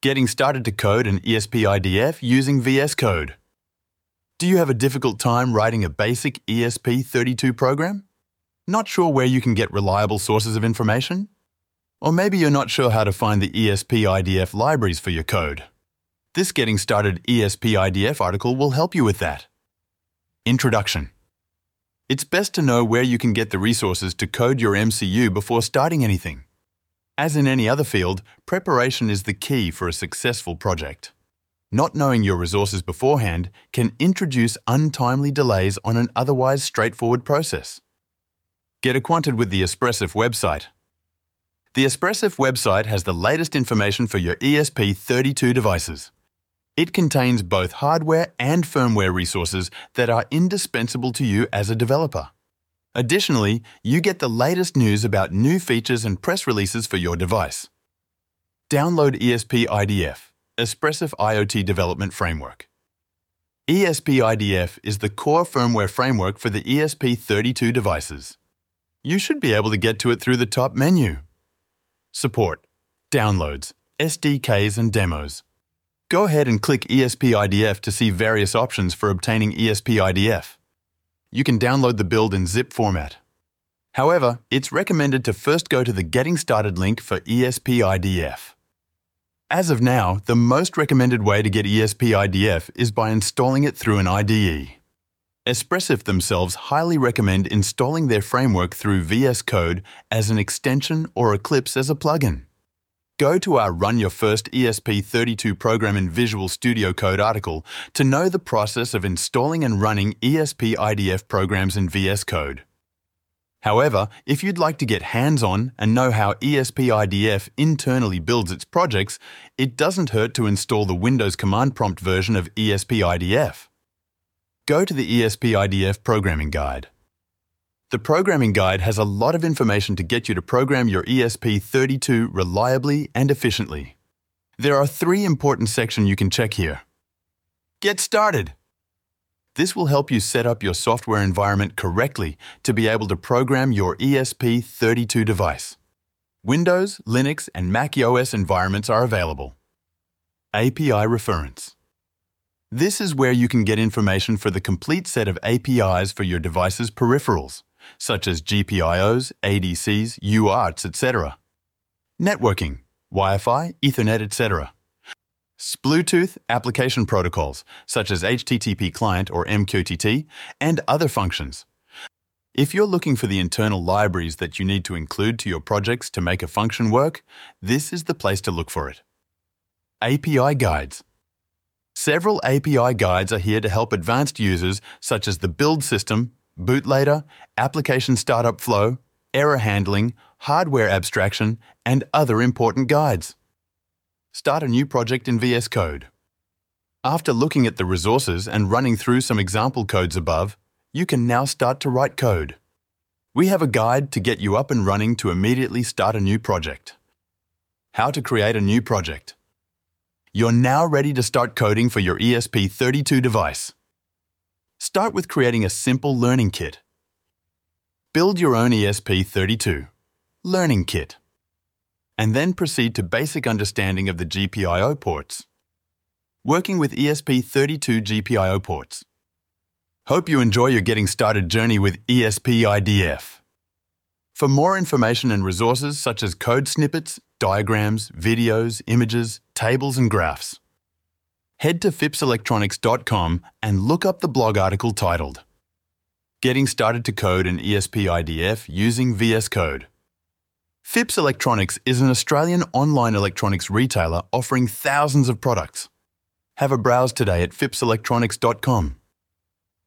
Getting started to code in ESP-IDF using VS Code. Do you have a difficult time writing a basic ESP32 program? Not sure where you can get reliable sources of information? Or maybe you're not sure how to find the ESP-IDF libraries for your code. This Getting Started ESP-IDF article will help you with that. Introduction. It's best to know where you can get the resources to code your MCU before starting anything. As in any other field, preparation is the key for a successful project. Not knowing your resources beforehand can introduce untimely delays on an otherwise straightforward process. Get acquainted with the Espressif website. The Espressif website has the latest information for your ESP32 devices. It contains both hardware and firmware resources that are indispensable to you as a developer. Additionally, you get the latest news about new features and press releases for your device. Download ESP-IDF, Espressif IoT Development Framework. ESP-IDF is the core firmware framework for the ESP32 devices. You should be able to get to it through the top menu. Support, downloads, SDKs and demos. Go ahead and click ESP-IDF to see various options for obtaining ESP-IDF. You can download the build in zip format. However, it's recommended to first go to the Getting Started link for ESP-IDF. As of now, the most recommended way to get ESP-IDF is by installing it through an IDE. Espressif themselves highly recommend installing their framework through VS Code as an extension or Eclipse as a plugin. Go to our Run Your First ESP32 Program in Visual Studio Code article to know the process of installing and running ESP-IDF programs in VS Code. However, if you'd like to get hands-on and know how ESP-IDF internally builds its projects, it doesn't hurt to install the Windows command prompt version of ESP-IDF. Go to the ESP-IDF Programming Guide. The Programming Guide has a lot of information to get you to program your ESP32 reliably and efficiently. There are 3 important sections you can check here. Get started. This will help you set up your software environment correctly to be able to program your ESP32 device. Windows, Linux, and Mac OS environments are available. API Reference. This is where you can get information for the complete set of APIs for your device's peripherals, such as GPIOs, ADCs, UARTs, etc. Networking, Wi-Fi, Ethernet, etc. Bluetooth application protocols, such as HTTP client or MQTT, and other functions. If you're looking for the internal libraries that you need to include to your projects to make a function work, this is the place to look for it. API Guides. Several API guides are here to help advanced users such as the build system, bootloader, application startup flow, error handling, hardware abstraction, and other important guides. Start a new project in VS Code. After looking at the resources and running through some example codes above, you can now start to write code. We have a guide to get you up and running to immediately start a new project. How to create a new project. You're now ready to start coding for your ESP32 device. Start with creating a simple learning kit. Build your own ESP32 Learning Kit, and then proceed to basic understanding of the GPIO ports. Working with ESP32 GPIO ports. Hope you enjoy your Getting Started journey with ESP-IDF. For more information and resources such as code snippets, diagrams, videos, images, tables and graphs, head to phipselectronics.com and look up the blog article titled Getting Started to Code in ESP-IDF Using VS Code. Phipps Electronics is an Australian online electronics retailer offering thousands of products. Have a browse today at phipselectronics.com.